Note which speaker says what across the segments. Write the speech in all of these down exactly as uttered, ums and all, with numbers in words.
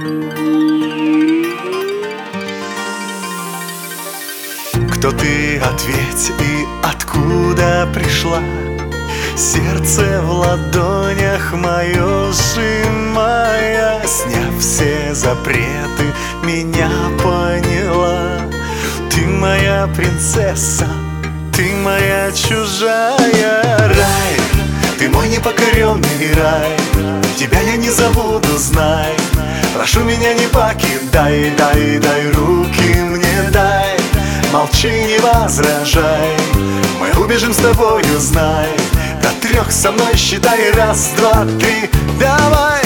Speaker 1: Кто ты, ответь, и откуда пришла? Сердце в ладонях мое сжимая, сняв все запреты, меня поняла. Ты моя принцесса, ты моя чужая. Рай, ты мой непокоренный рай, тебя я не забуду, знай. Прошу меня не покидай, дай, дай руки мне дай. Молчи, не возражай, мы убежим с тобою, знай. До трех со мной считай, раз, два, три, давай.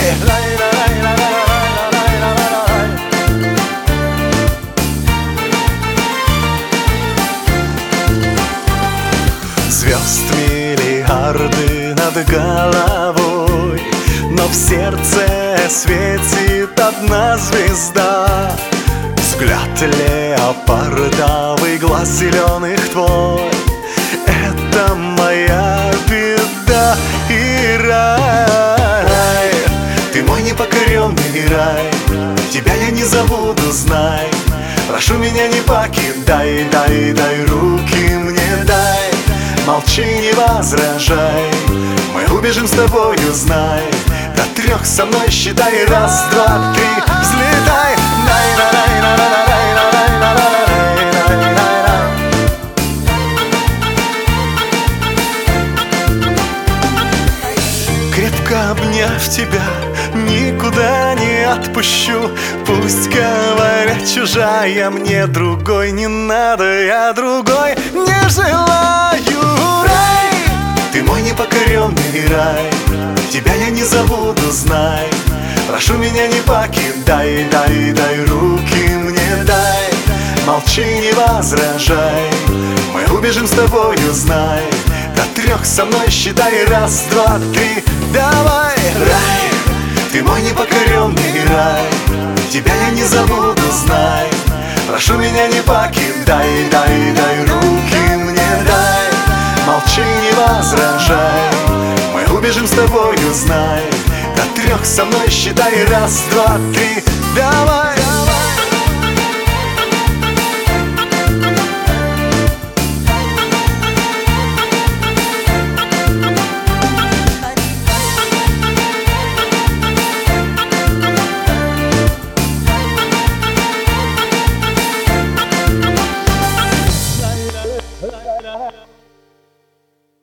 Speaker 1: Звезд миллиарды над головой, но в сердце светит одна звезда. Взгляд леопардовый, глаз зеленых твой — это моя беда и рай. Ты мой непокоренный рай, тебя я не забуду, знай. Прошу меня не покидай, дай, дай руки мне дай. Молчи, не возражай, мы убежим с тобою, знай. До трех со мной считай, раз, два, три, взлетай. Крепко обняв тебя, никуда не отпущу. Пусть говорят, чужая, мне другой не надо, я другой не желаю. Рай, ты мой непокоренный рай, тебя я не забуду, знай. Прошу меня не покидай, дай, дай руки мне дай. Молчи, не возражай, мы убежим с тобою, знай. До трех со мной считай, раз, два, три, давай. Рай, ты мой непокоренный рай, тебя я не забуду, знай. Прошу меня не покидай, дай, дай руки мне дай. Молчи, не возражай, мы убежим с тобою, знай. До трех со мной считай, раз, два, три, давай.